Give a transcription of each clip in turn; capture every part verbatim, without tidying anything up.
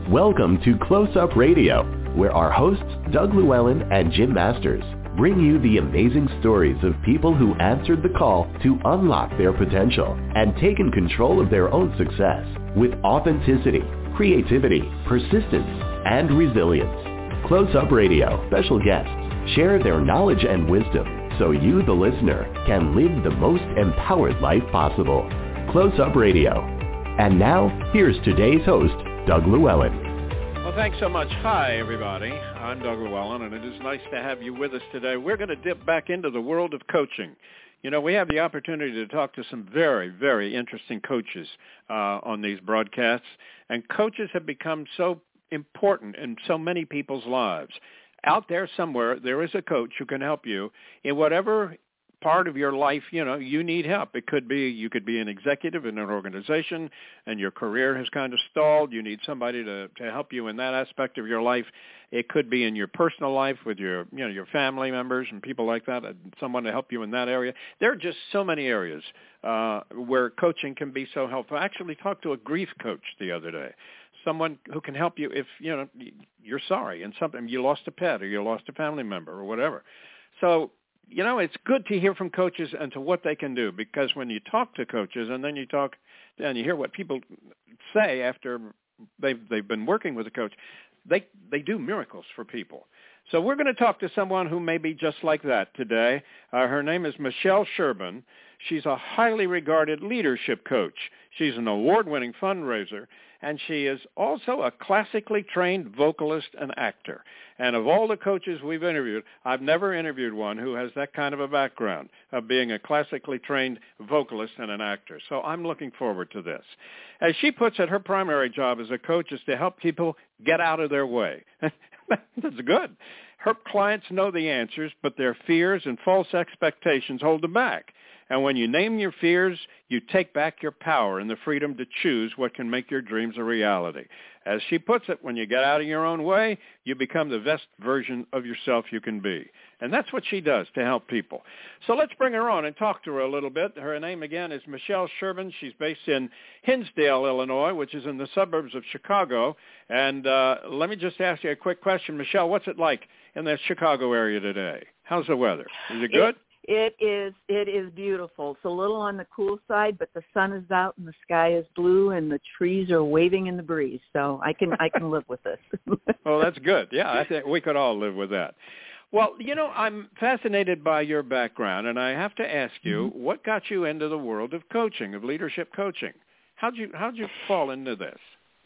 Welcome to Close Up Radio, where our hosts, Doug Llewellyn and Jim Masters, bring you the amazing stories of people who answered the call to unlock their potential and taken control of their own success with authenticity, creativity, persistence, and resilience. Close Up Radio special guests share their knowledge and wisdom so you, the listener, can live the most empowered life possible. Close Up Radio. And now, here's today's host, Doug Llewellyn. Well, thanks so much. Hi, everybody. I'm Doug Llewellyn, and it is nice to have you with us today. We're going to dip back into the world of coaching. You know, we have the opportunity to talk to some very, very interesting coaches uh, on these broadcasts, and coaches have become so important in so many people's lives. Out there somewhere, there is a coach who can help you in whatever part of your life, you know, you need help. It could be, you could be an executive in an organization and your career has kind of stalled. You need somebody to, to help you in that aspect of your life. It could be in your personal life with your, you know, your family members and people like that, and someone to help you in that area. There are just so many areas uh, where coaching can be so helpful. I actually talked to a grief coach the other day. Someone who can help you if, you know, you're sorry and something, you lost a pet or you lost a family member or whatever. So, you know, it's good to hear from coaches and to what they can do, because when you talk to coaches and then you talk and you hear what people say after they've, they've been working with a coach, they, they do miracles for people. So we're going to talk to someone who may be just like that today. Uh, her name is Michelle Sherbin. She's a highly regarded leadership coach. She's an award-winning fundraiser, and she is also a classically trained vocalist and actor. And of all the coaches we've interviewed, I've never interviewed one who has that kind of a background of being a classically trained vocalist and an actor. So I'm looking forward to this. As she puts it, her primary job as a coach is to help people get out of their way. That's good. Her clients know the answers, but their fears and false expectations hold them back. And when you name your fears, you take back your power and the freedom to choose what can make your dreams a reality. As she puts it, when you get out of your own way, you become the best version of yourself you can be. And that's what she does to help people. So let's bring her on and talk to her a little bit. Her name, again, is Michelle Sherbin. She's based in Hinsdale, Illinois, which is in the suburbs of Chicago. And uh, let me just ask you a quick question. Michelle, what's it like in the Chicago area today? How's the weather? Is it good? It- It is it is beautiful. It's a little on the cool side, but the sun is out and the sky is blue and the trees are waving in the breeze. So I can I can live with this. Well, that's good. Yeah, I think we could all live with that. Well, you know, I'm fascinated by your background, and I have to ask you, mm-hmm. what got you into the world of coaching, of leadership coaching? How'd you how'd you fall into this?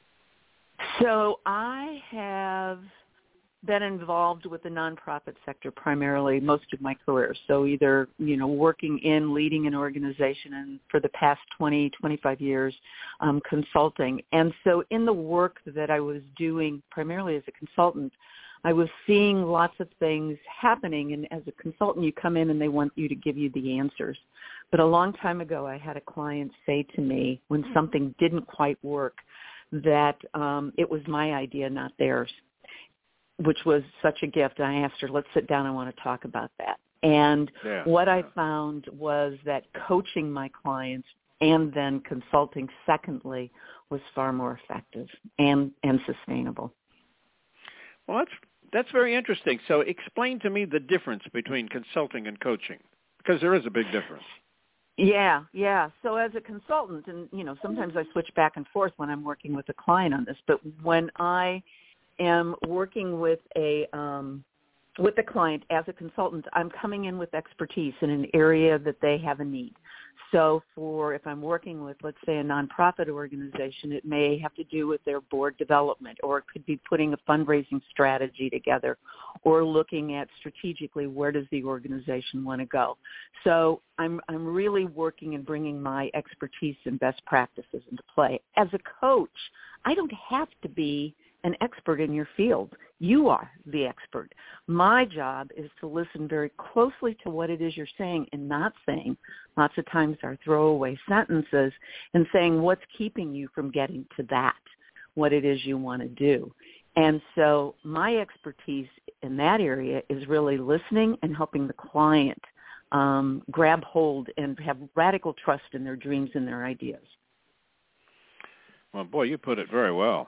So I have been involved with the nonprofit sector primarily most of my career. So either, you know, working in leading an organization, and for the past twenty, twenty-five years, um, consulting. And so in the work that I was doing primarily as a consultant, I was seeing lots of things happening. And as a consultant, you come in and they want you to give you the answers. But a long time ago, I had a client say to me when something didn't quite work that um, it was my idea, not theirs, which was such a gift. And I asked her, let's sit down. I want to talk about that. And yeah. what I found was that coaching my clients and then consulting secondly was far more effective and, and sustainable. Well, that's, that's very interesting. So explain to me the difference between consulting and coaching, because there is a big difference. Yeah, yeah. So as a consultant, and, you know, sometimes I switch back and forth when I'm working with a client on this, but when I am working with a um, with a client as a consultant, I'm coming in with expertise in an area that they have a need. So for if I'm working with, let's say, a nonprofit organization, it may have to do with their board development, or it could be putting a fundraising strategy together, or looking at strategically where does the organization want to go. So I'm I'm really working and bringing my expertise and best practices into play. As a coach, I don't have to be an expert in your field. You are the expert. My job is to listen very closely to what it is you're saying and not saying, lots of times our throwaway sentences, and saying what's keeping you from getting to that, what it is you want to do. And so my expertise in that area is really listening and helping the client um, grab hold and have radical trust in their dreams and their ideas. Well, boy, you put it very well.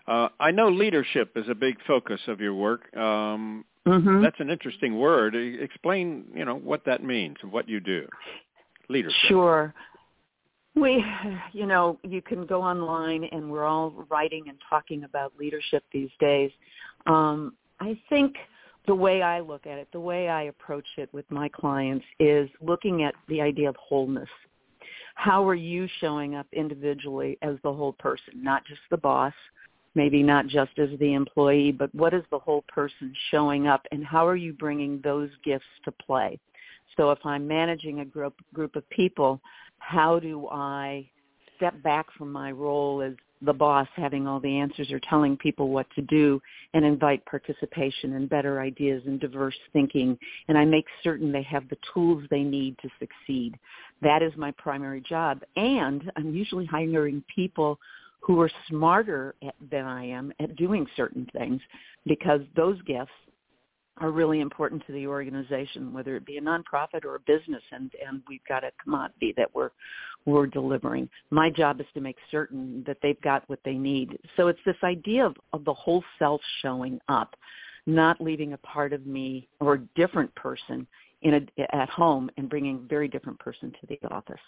Uh, I know leadership is a big focus of your work. Um, mm-hmm. That's an interesting word. Explain, you know, what that means and what you do. Leadership. Sure. We, you know, you can go online, and we're all writing and talking about leadership these days. Um, I think the way I look at it, the way I approach it with my clients is looking at the idea of wholeness. How are you showing up individually as the whole person, not just the boss, maybe not just as the employee, but what is the whole person showing up, and how are you bringing those gifts to play? So if I'm managing a group group of people, how do I step back from my role as the boss, having all the answers or telling people what to do, and invite participation and better ideas and diverse thinking, and I make certain they have the tools they need to succeed. That is my primary job, and I'm usually hiring people who are smarter at, than I am at doing certain things, because those gifts are really important to the organization, whether it be a nonprofit or a business, and, and we've got a commodity that we're we're delivering. My job is to make certain that they've got what they need. So it's this idea of, of the whole self showing up, not leaving a part of me or a different person in a, at home and bringing a very different person to the office.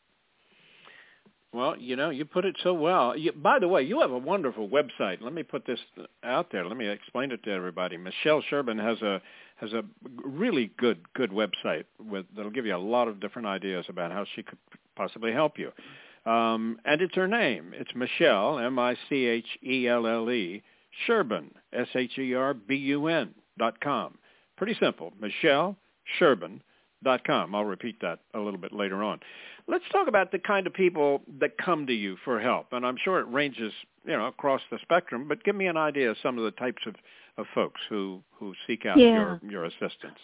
Well, you know, you put it so well. You, by the way, you have a wonderful website. Let me put this out there. Let me explain it to everybody. Michelle Sherbin has a has a really good good website with that'll give you a lot of different ideas about how she could possibly help you. Um, and it's her name. It's Michelle, M I C H E L L E, Sherbin, S H E R B U N dot com. Pretty simple, Michelle Sherbin dot com. I'll repeat that a little bit later on. Let's talk about the kind of people that come to you for help, and I'm sure it ranges, you know, across the spectrum. But give me an idea of some of the types of, of folks who, who seek out yeah. your your assistance.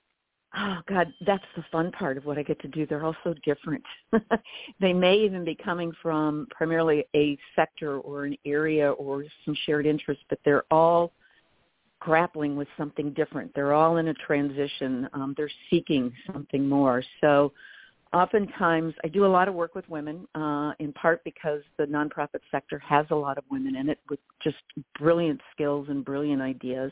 Oh, God, that's the fun part of what I get to do. They're all so different. They may even be coming from primarily a sector or an area or some shared interests, but they're all grappling with something different. They're all in a transition. Um, they're seeking something more. So oftentimes I do a lot of work with women, uh, in part because the nonprofit sector has a lot of women in it with just brilliant skills and brilliant ideas.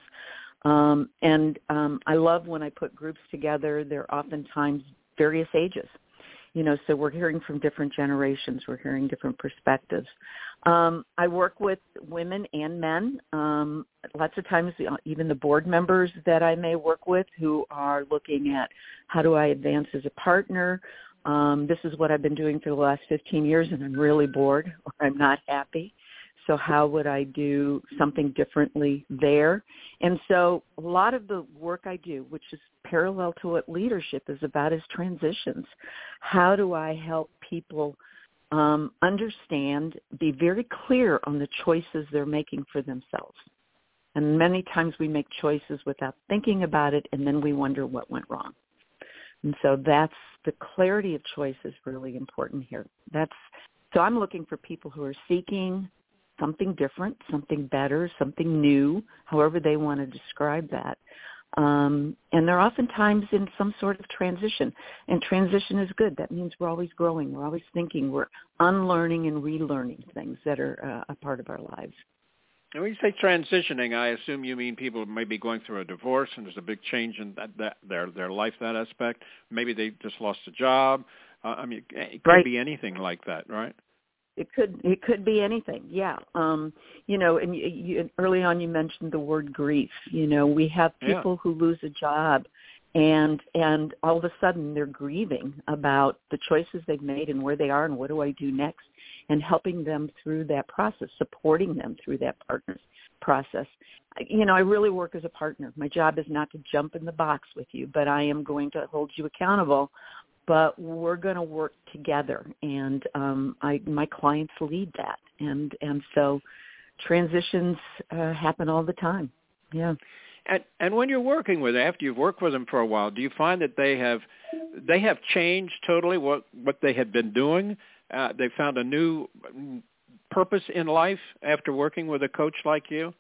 Um, and um, I love when I put groups together. They're oftentimes various ages. You know, so we're hearing from different generations. We're hearing different perspectives. Um, I work with women and men. Um, lots of times, even the board members that I may work with who are looking at how do I advance as a partner. Um, this is what I've been doing for the last fifteen years, and I'm really bored or I'm not happy. So how would I do something differently there? And so a lot of the work I do, which is parallel to what leadership is about, is transitions. How do I help people um, understand, be very clear on the choices they're making for themselves? And many times we make choices without thinking about it, and then we wonder what went wrong. And so that's the clarity of choice is really important here. That's so I'm looking for people who are seeking something different, something better, something new, however they want to describe that. Um, and they're oftentimes in some sort of transition. And transition is good. That means we're always growing. We're always thinking. We're unlearning and relearning things that are uh, a part of our lives. And when you say transitioning, I assume you mean people may be going through a divorce and there's a big change in that, that their their life, that aspect. Maybe they just lost a job. Uh, I mean, it could right. be anything like that, right? It could it could be anything, yeah. Um, you know, and you, you, early on you mentioned the word grief. You know, we have people yeah. who lose a job, and and all of a sudden they're grieving about the choices they've made and where they are and what do I do next, and helping them through that process, supporting them through that partner process. You know, I really work as a partner. My job is not to jump in the box with you, but I am going to hold you accountable. But we're going to work together, and um, I, my clients lead that, and and so transitions uh, happen all the time. Yeah. And and when you're working with, after you've worked with them for a while, do you find that they have they have changed totally what what they had been doing? Uh, they found a new purpose in life after working with a coach like you?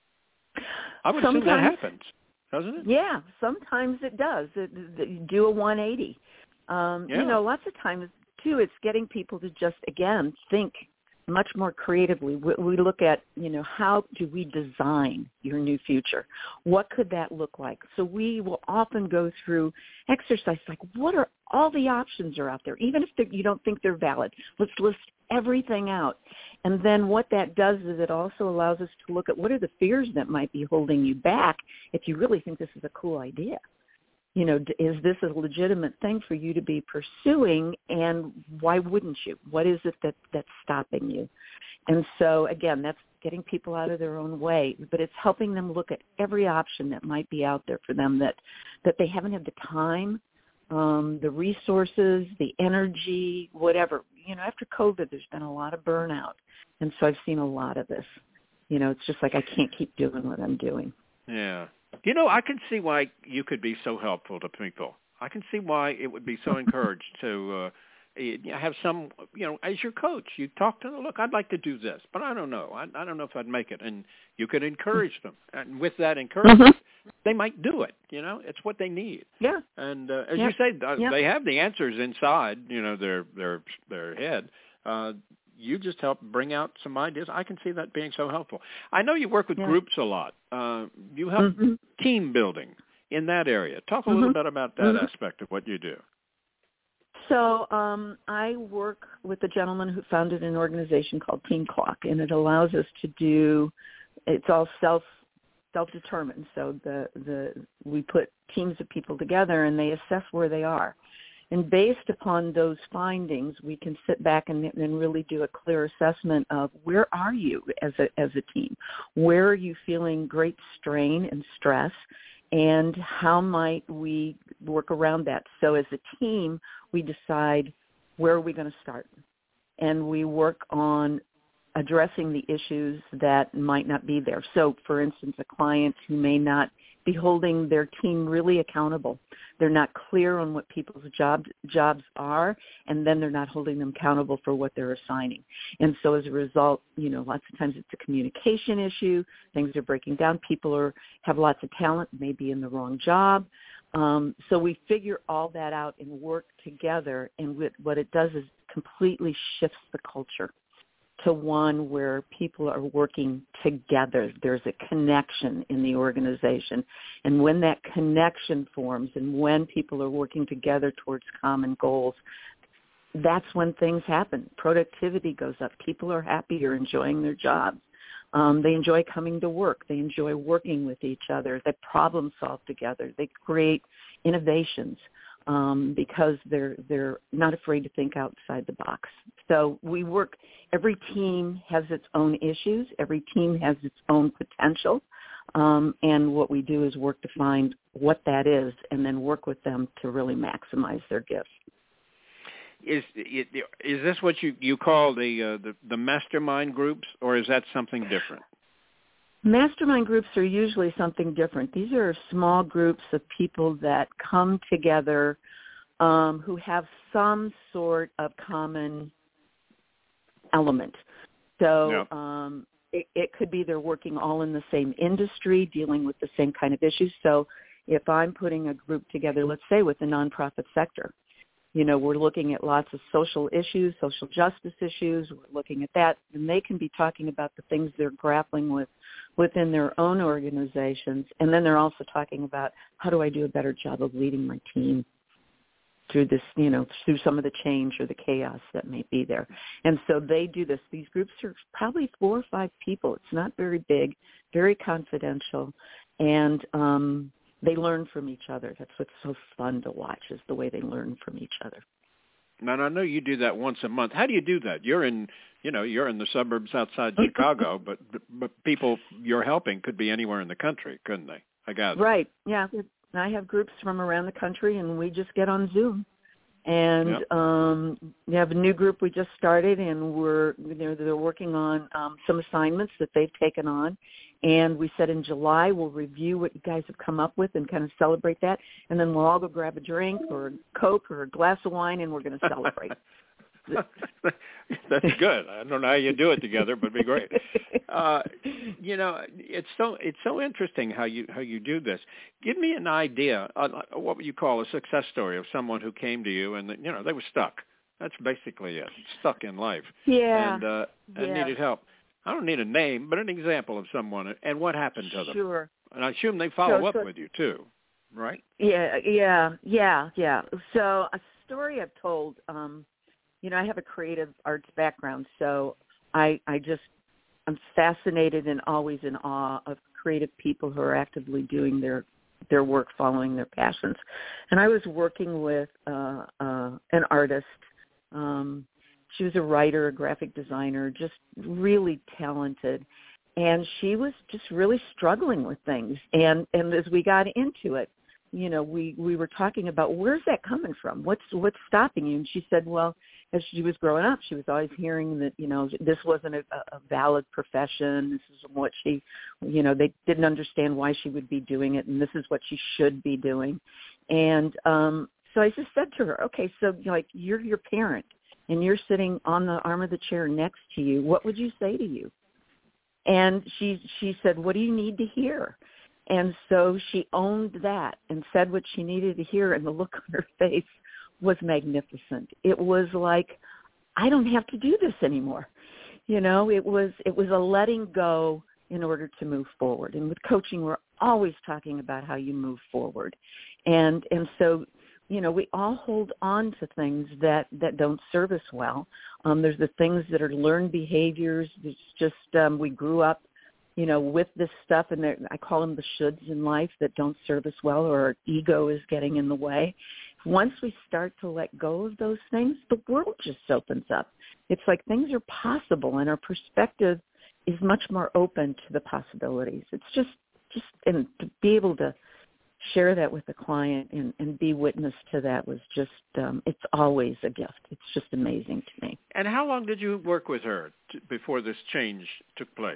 I would sometimes, assume that happens, doesn't it? Yeah, sometimes it does. It, it, you do a one eighty. Um, yeah. You know, lots of times, too, it's getting people to just, again, think much more creatively. We, we look at, you know, how do we design your new future? What could that look like? So we will often go through exercises like, what are all the options are out there, even if you don't think they're valid. Let's list everything out. And then what that does is it also allows us to look at what are the fears that might be holding you back if you really think this is a cool idea. You know, is this a legitimate thing for you to be pursuing, and why wouldn't you? What is it that, that's stopping you? And so, again, that's getting people out of their own way, but it's helping them look at every option that might be out there for them that, that they haven't had the time, um, the resources, the energy, whatever. You know, after COVID, there's been a lot of burnout, and so I've seen a lot of this. You know, it's just like I can't keep doing what I'm doing. Yeah. You know, I can see why you could be so helpful to people. I can see why it would be so encouraged to uh, have some, you know, as your coach, you talk to them, look, I'd like to do this, but I don't know. I, I don't know if I'd make it. And you could encourage them. And with that encouragement, mm-hmm. they might do it. You know, it's what they need. Yeah. And uh, as yep. you say, uh, yep. they have the answers inside, you know, their their their head. Uh, you just help bring out some ideas. I can see that being so helpful. I know you work with yeah. groups a lot. Uh, you help mm-hmm. team building in that area. Talk a mm-hmm. little bit about that mm-hmm. aspect of what you do. So um, I work with a gentleman who founded an organization called Team Clock, and it allows us to do, it's all self, self-determined. So the, the we put teams of people together, and they assess where they are. And based upon those findings, we can sit back and, and really do a clear assessment of where are you as a as a team? Where are you feeling great strain and stress? And how might we work around that? So as a team, we decide where are we going to start? And we work on addressing the issues that might not be there. So, for instance, a client who may not be holding their team really accountable. They're not clear on what people's job, jobs are, and then they're not holding them accountable for what they're assigning. And so as a result, you know, lots of times it's a communication issue. Things are breaking down. People are have lots of talent, maybe in the wrong job. Um, so we figure all that out and work together, and what it does is completely shifts the culture to one where people are working together. There's a connection in the organization. And when that connection forms and when people are working together towards common goals, that's when things happen. Productivity goes up. People are happier, enjoying their jobs. Um, they enjoy coming to work. They enjoy working with each other. They problem solve together. They create innovations. Um, because they're they're not afraid to think outside the box. So we work, every team has its own issues, every team has its own potential, um, and what we do is work to find what that is and then work with them to really maximize their gifts. Is is this what you, you call the, uh, the the mastermind groups, or is that something different? Mastermind groups are usually something different. These are small groups of people that come together um, who have some sort of common element. So yeah. um, it, it could be they're working all in the same industry, dealing with the same kind of issues. So if I'm putting a group together, let's say with the nonprofit sector, you know, we're looking at lots of social issues, social justice issues. We're looking at that, and they can be talking about the things they're grappling with within their own organizations. And then they're also talking about how do I do a better job of leading my team through this, you know, through some of the change or the chaos that may be there. And so they do this. These groups are probably four or five people. It's not very big, very confidential, and um, they learn from each other. That's what's so fun to watch, is the way they learn from each other. Now, I know you do that once a month. How do you do that? You're in, you know, you're in the suburbs outside Chicago, but but people you're helping could be anywhere in the country, couldn't they? I gather. Right. Yeah. I have groups from around the country, and we just get on Zoom. And yep. um, we have a new group we just started, and we're they're, they're working on um, some assignments that they've taken on. And we said in July we'll review what you guys have come up with and kind of celebrate that. And then we'll all go grab a drink or a Coke or a glass of wine, and we're going to celebrate. That's good. I don't know how you do it together, but it'd be great. Uh, you know, it's so it's so interesting how you how you do this. Give me an idea, uh, what would you call a success story of someone who came to you and you know they were stuck. That's basically it. Stuck in life. Yeah. And, uh, and yeah. needed help. I don't need a name, but an example of someone and what happened to them. Sure. And I assume they follow so, up so, with you too, right? Yeah, yeah, yeah, yeah. So a story I've told, um, you know, I have a creative arts background, so I, I just, I'm fascinated and always in awe of creative people who are actively doing their, their work, following their passions. And I was working with uh, uh, an artist. Um, she was a writer, a graphic designer, just really talented. And she was just really struggling with things. And, and as we got into it, you know, we, we were talking about, where's that coming from? What's, what's stopping you? And she said, well, as she was growing up, she was always hearing that, you know, this wasn't a, a valid profession. This is what she, you know, they didn't understand why she would be doing it. And this is what she should be doing. And um, so I just said to her, okay, so like you're your parent and you're sitting on the arm of the chair next to you. What would you say to you? And she, she said, what do you need to hear? And so she owned that and said what she needed to hear, and the look on her face was magnificent. It was like, I don't have to do this anymore. You know, it was it was a letting go in order to move forward. And with coaching, we're always talking about how you move forward. And and so, you know, we all hold on to things that, that don't serve us well. Um, there's the things that are learned behaviors. It's just um, we grew up, you know, with this stuff, and I call them the shoulds in life that don't serve us well, or our ego is getting in the way. Once we start to let go of those things, the world just opens up. It's like things are possible, and our perspective is much more open to the possibilities. It's just, just, and to be able to share that with the client and, and be witness to that was just, um, it's always a gift. It's just amazing to me. And how long did you work with her t- before this change took place?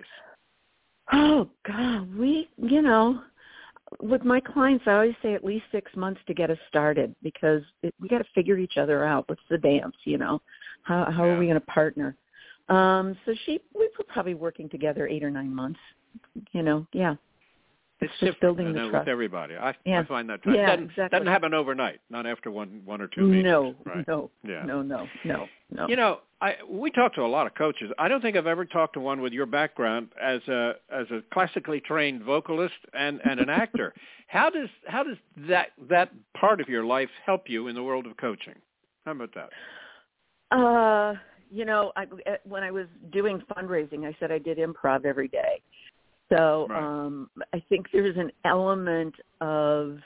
Oh, God, we, you know, with my clients, I always say at least six months to get us started, because it, we got to figure each other out. What's the dance, you know? How how yeah. are we going to partner? Um, so she, we were probably working together eight or nine months, you know, yeah. It's, it's just building the trust with everybody. I, yeah. I find that yeah, doesn't, exactly. doesn't happen overnight, not after one one or two meetings. No, right? no, yeah. no, no, no, no. You know, I, we talk to a lot of coaches. I don't think I've ever talked to one with your background as a as a classically trained vocalist and, and an actor. How does how does that that part of your life help you in the world of coaching? How about that? Uh, you know, I, when I was doing fundraising, I said I did improv every day. So right. um, I think there's an element of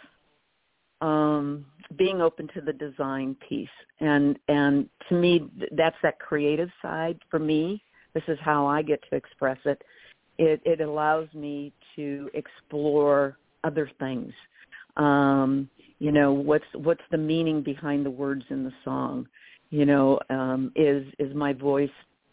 um, being open to the design piece. And, and to me, that's that creative side for me. This is how I get to express it. It, it allows me to explore other things. Um, you know, what's, what's the meaning behind the words in the song? You know, um, is, is my voice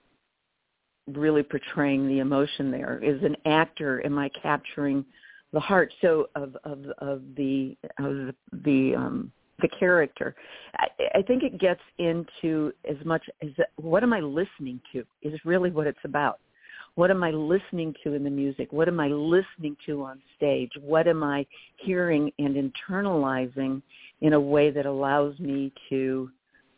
really portraying the emotion there? As an actor, am I capturing the heart so of of, of the of the um, the character? I, I think it gets into as much as what am I listening to is really what it's about. What am I listening to in the music? What am I listening to on stage? What am I hearing and internalizing in a way that allows me to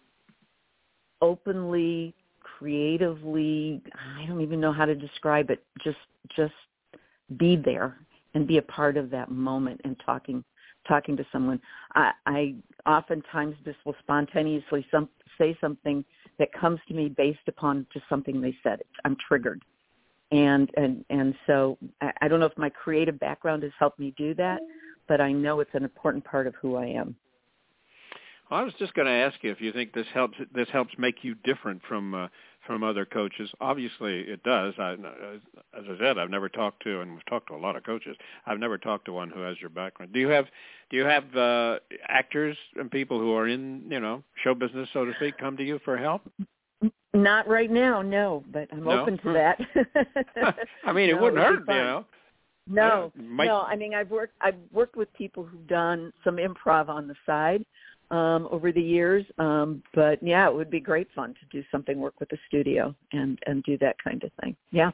openly, creatively, I don't even know how to describe it, just just be there and be a part of that moment and talking talking to someone. I, I oftentimes just will spontaneously some, say something that comes to me based upon just something they said. I'm triggered. And, and, and so I, I don't know if my creative background has helped me do that, but I know it's an important part of who I am. Well, I was just going to ask you if you think this helps. This helps make you different from uh, from other coaches. Obviously, it does. I, as I said, I've never talked to, and we've talked to a lot of coaches. I've never talked to one who has your background. Do you have Do you have uh, actors and people who are in, you know, show business, so to speak, come to you for help? Not right now, no. But I'm no? open to that. I mean, it no, wouldn't it hurt, would you know. No, I, might... no. I mean, I've worked. I've worked with people who've done some improv on the side um, over the years. Um, but yeah, it would be great fun to do something, work with the studio, and and do that kind of thing. Yeah.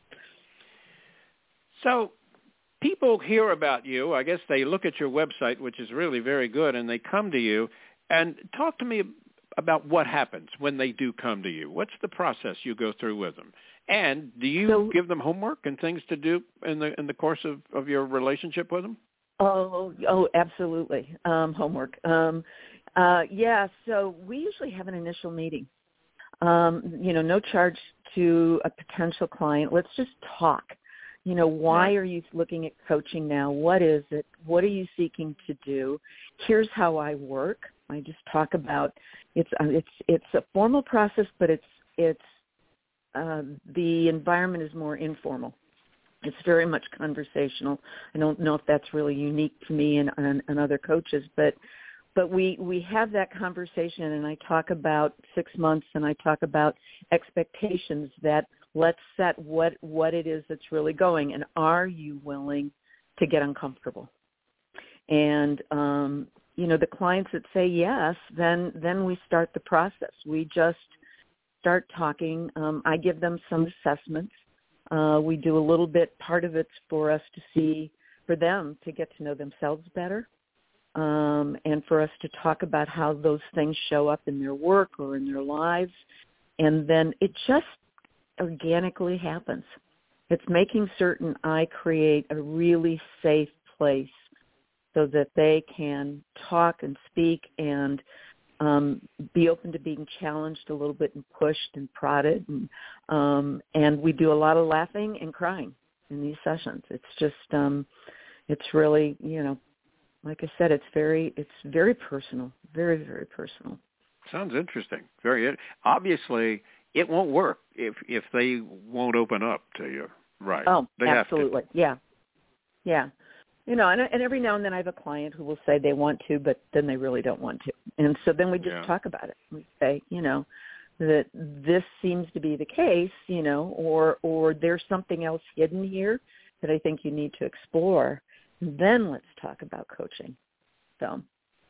So, people hear about you. I guess they look at your website, which is really very good, and they come to you. And talk to me about what happens when they do come to you. What's the process you go through with them? And do you so, give them homework and things to do in the in the course of, of your relationship with them? Oh, oh, absolutely. Um, homework. Um, uh, yeah, so we usually have an initial meeting. Um, you know, no charge to a potential client. Let's just talk. You know, why Right. are you looking at coaching now? What is it? What are you seeking to do? Here's how I work. I just talk about it's it's it's a formal process, but it's it's uh, the environment is more informal. It's very much conversational. I don't know if that's really unique to me and, and, and other coaches, but but we, we have that conversation, and I talk about six months, and I talk about expectations that let's set what, what it is that's really going, and are you willing to get uncomfortable? And, um, you know, the clients that say yes, then then we start the process. We just start talking. Um, I give them some assessments. Uh, we do a little bit, part of it's for us to see, for them to get to know themselves better, um, and for us to talk about how those things show up in their work or in their lives. And then it just organically happens. It's making certain I create a really safe place so that they can talk and speak and Um, be open to being challenged a little bit and pushed and prodded. And, um, and we do a lot of laughing and crying in these sessions. It's just, um, it's really, you know, like I said, it's very, it's very personal, very, very personal. Sounds interesting. Very, obviously it won't work if, if they won't open up to you. Right. Oh, they absolutely. Have to. Yeah. Yeah. You know, and, and every now and then I have a client who will say they want to, but then they really don't want to. And so then we just Yeah. talk about it. We say, you know, that this seems to be the case, you know, or or there's something else hidden here that I think you need to explore. Then let's talk about coaching. So,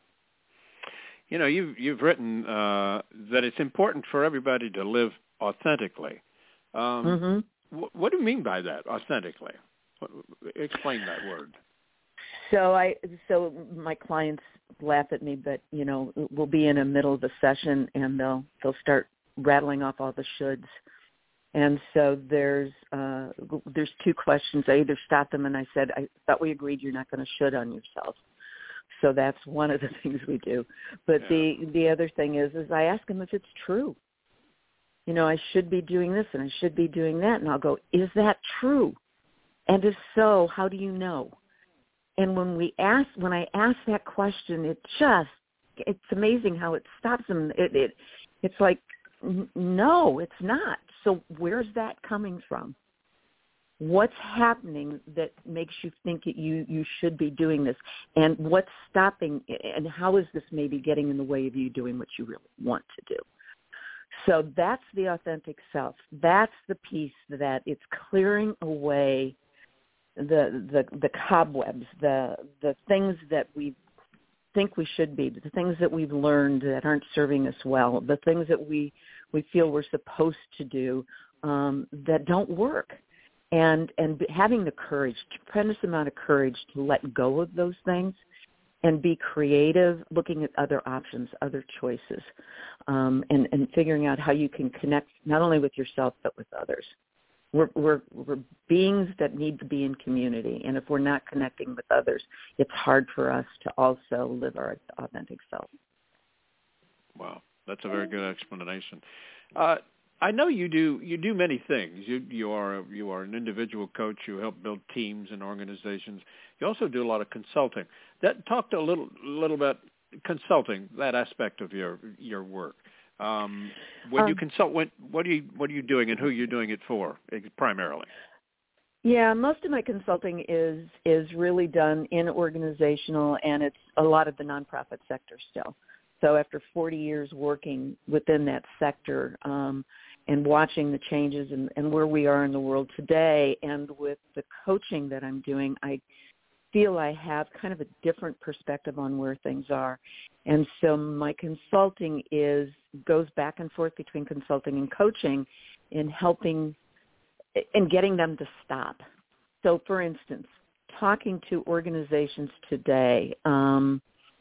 you know, you've you've written uh, that it's important for everybody to live authentically. Um, mm-hmm. wh- what do you mean by that, authentically? What, explain that word. So I, so my clients laugh at me, but you know, we'll be in the middle of a session and they'll they'll start rattling off all the shoulds, and so there's uh, there's two questions. I either stop them and I said, I thought we agreed you're not going to should on yourself. So that's one of the things we do. But yeah. the the other thing is is I ask them if it's true. You know, I should be doing this and I should be doing that, and I'll go, is that true? And if so, how do you know? And when we ask, when I ask that question, it just, it's amazing how it stops them. It, it, it's like, n- no, it's not. So where's that coming from? What's happening that makes you think that you, you should be doing this? And what's stopping, and how is this maybe getting in the way of you doing what you really want to do? So that's the authentic self. That's the piece that it's clearing away the the the cobwebs, the the things that we think we should be, the things that we've learned that aren't serving us well, the things that we we feel we're supposed to do um, that don't work, and and having the courage, tremendous amount of courage to let go of those things and be creative, looking at other options, other choices, um, and and figuring out how you can connect not only with yourself but with others. We're, we're, we're beings that need to be in community, and if we're not connecting with others, it's hard for us to also live our authentic self. Wow, that's a very good explanation. Uh, I know you do you do many things. You you are you are an individual coach. You help build teams and organizations. You also do a lot of consulting. That talk a little little bit consulting, that aspect of your your work. Um, when um, you consult, what, what are you what are you doing, and who are you doing it for primarily? Yeah, most of my consulting is is really done in organizational, and it's a lot of the nonprofit sector still. So after forty years working within that sector um, and watching the changes and, and where we are in the world today, and with the coaching that I'm doing, I feel I have kind of a different perspective on where things are. And so my consulting is goes back and forth between consulting and coaching in helping and getting them to stop. So, for instance, talking to organizations today, um,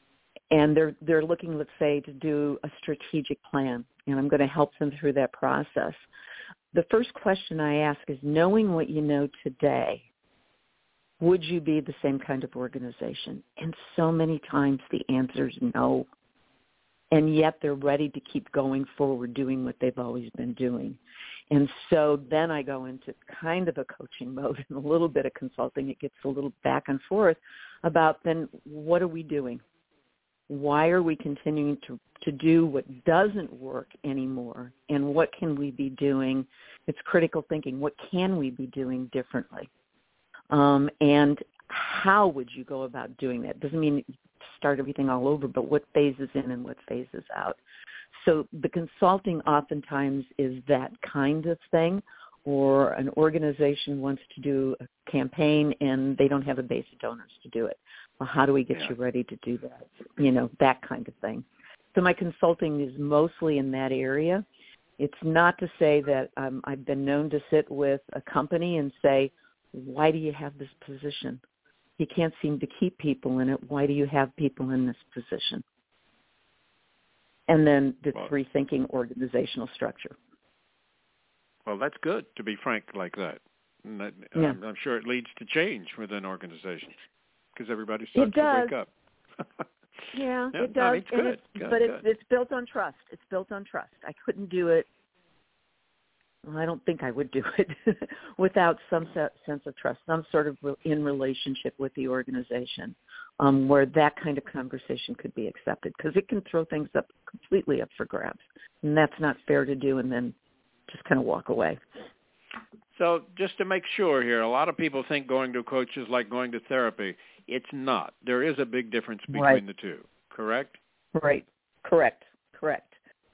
and they're they're looking, let's say, to do a strategic plan, and I'm going to help them through that process. The first question I ask is, knowing what you know today, would you be the same kind of organization? And so many times the answer is no. And yet they're ready to keep going forward doing what they've always been doing. And so then I go into kind of a coaching mode and a little bit of consulting. It gets a little back and forth about then what are we doing? Why are we continuing to, to do what doesn't work anymore? And what can we be doing? It's critical thinking. What can we be doing differently? Um, and how would you go about doing that? Doesn't mean start everything all over, but what phases in and what phases out. So the consulting oftentimes is that kind of thing, or an organization wants to do a campaign and they don't have a base of donors to do it. Well, how do we get yeah. you ready to do that? You know, that kind of thing. So my consulting is mostly in that area. It's not to say that um, I've been known to sit with a company and say, why do you have this position? You can't seem to keep people in it. Why do you have people in this position? And then the well, rethinking organizational structure. Well, that's good, to be frank like that. And that yeah. I'm, I'm sure it leads to change within organizations because everybody starts to wake up. yeah, yeah, it does. I mean, it's good. It's, good, but good. It's, it's built on trust. It's built on trust. I couldn't do it. Well, I don't think I would do it without some sense of trust, some sort of in relationship with the organization, um, where that kind of conversation could be accepted, because it can throw things up completely up for grabs, and that's not fair to do, and then just kind of walk away. So just to make sure here, a lot of people think going to a coach is like going to therapy. It's not. There is a big difference between right. the two, correct? Right. Correct. Correct.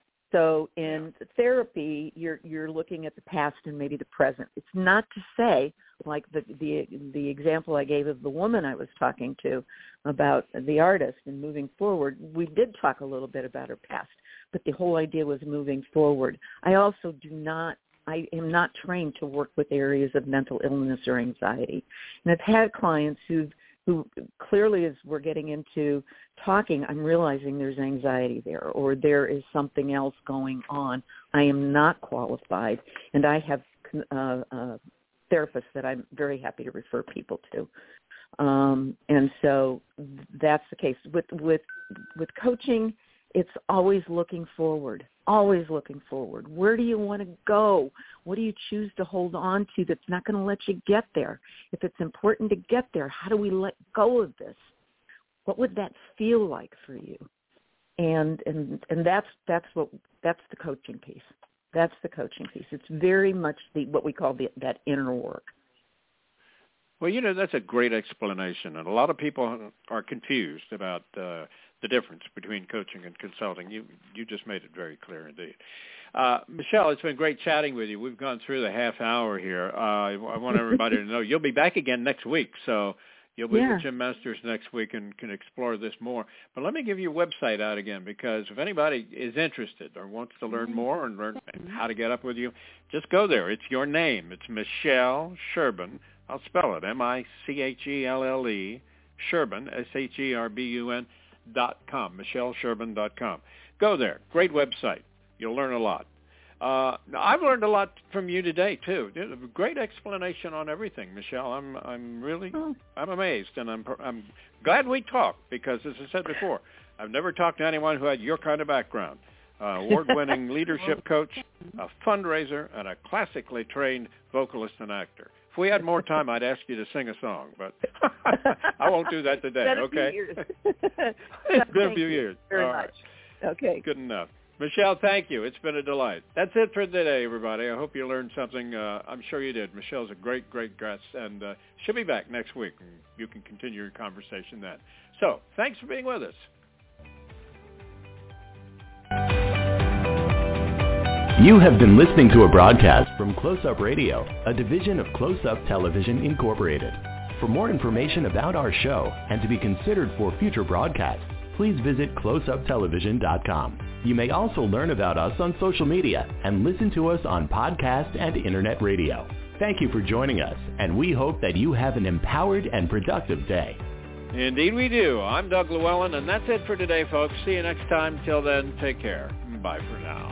So in therapy, you're you're looking at the past and maybe the present. It's not to say, like the the the example I gave of the woman I was talking to about the artist and moving forward. We did talk a little bit about her past, but the whole idea was moving forward. I also do not, I am not trained to work with areas of mental illness or anxiety. And I've had clients who've who clearly, as we're getting into talking, I'm realizing there's anxiety there, or there is something else going on. I am not qualified, and I have uh, uh, therapists that I'm very happy to refer people to. Um, and so that's the case. With, with, with coaching, it's always looking forward, always looking forward. Where do you want to go? What do you choose to hold on to that's not going to let you get there? If it's important to get there, how do we let go of this? What would that feel like for you? And and and that's that's what that's the coaching piece. That's the coaching piece. It's very much the what we call the, that inner work. Well, you know, that's a great explanation, and a lot of people are confused about uh, the difference between coaching and consulting. You you just made it very clear indeed. Uh, Michelle, it's been great chatting with you. We've gone through the half hour here. Uh, I, I want everybody to know you'll be back again next week, so you'll be yeah. with Jim Masters next week and can explore this more. But let me give your website out again, because if anybody is interested or wants to learn more and learn how to get up with you, just go there. It's your name. It's Michelle Sherbun. I'll spell it, M I C H E L L E, Sherbun, S H E R B U N, dot com, Michelle Sherbun dot com. Go there. Great website. You'll learn a lot. Uh, I've learned a lot from you today, too. Great explanation on everything, Michelle. I'm I'm really I'm amazed, and I'm I'm glad we talked, because, as I said before, I've never talked to anyone who had your kind of background. Uh, award-winning leadership coach, a fundraiser, and a classically trained vocalist and actor. If we had more time, I'd ask you to sing a song, but I won't do that today, Been okay? A few years. It's been a few years. Very All much. Right. Okay. Good enough. Michelle, thank you. It's been a delight. That's it for today, everybody. I hope you learned something. Uh, I'm sure you did. Michelle's a great, great guest, and uh, she'll be back next week, and you can continue your conversation then. So thanks for being with us. You have been listening to a broadcast from Close-Up Radio, a division of Close-Up Television Incorporated. For more information about our show and to be considered for future broadcasts, please visit close up television dot com. You may also learn about us on social media and listen to us on podcast and internet radio. Thank you for joining us, and we hope that you have an empowered and productive day. Indeed we do. I'm Doug Llewellyn, and that's it for today, folks. See you next time. Till then, take care. Bye for now.